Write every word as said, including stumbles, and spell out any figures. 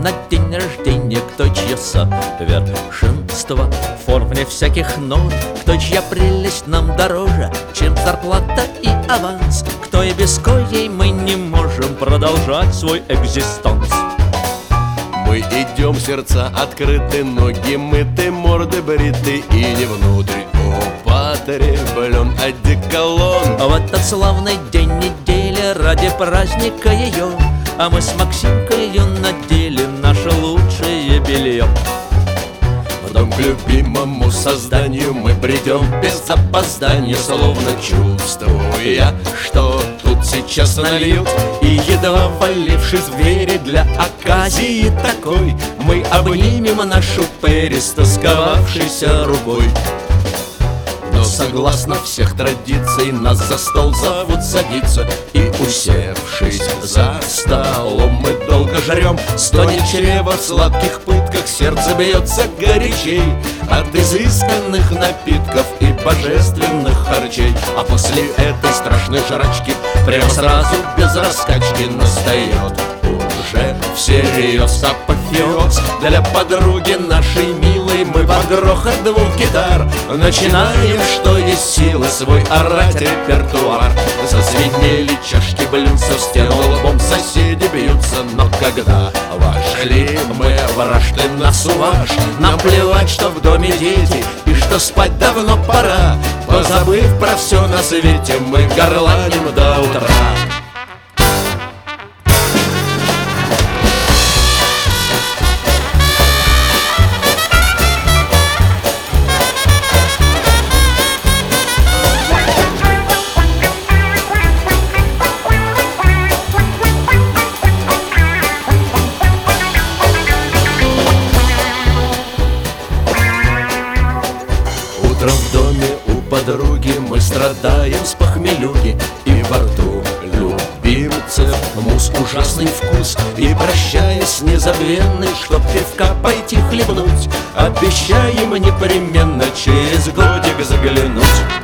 на день рождения, кто чье совершенство в форме всяких нот, кто чья прелесть нам дороже, чем зарплата и аванс, кто и без коей мы не можем продолжать свой экзистанс. Мы идем, сердца открыты, ноги мыты, морды бриты и не внутрь употреблен одеколон. В этот славный день недели ради праздника ее, а мы с Максимкою надели наше лучшее белье. В дом к любимому созданию мы придем без опоздания, словно чувствуя, что тут сейчас нальют. И едва валившись в двери для оказии такой, мы обнимем нашу Перри с тосковавшейся рукой. Но согласно всех традиций нас за стол зовут садиться, и, усевшись за столом, мы долго жрем, стонет чрево в сладких пытках, сердце бьется горячей от изысканных напитков и божественных харчей. А после этой страшной жрачки прямо сразу без раскачки настает уже всерьез апофеоз. Для подруги нашей милой мы под грохот двух гитар начинаем, что есть силы, свой орать репертуар. Зазвенели чашки блюдца, в стену лбом соседи бьются. Но когда вошли мы в раж, ты нас уваж, нам плевать, что в доме дети и что спать давно пора. Позабыв про все на свете, мы горланим до утра. Утром в доме у подруги мы страдаем с похмелюги, и во рту любимцев мусс ужасный вкус. И прощаясь незабвенный, чтоб пивка пойти хлебнуть, обещаем непременно через годик заглянуть.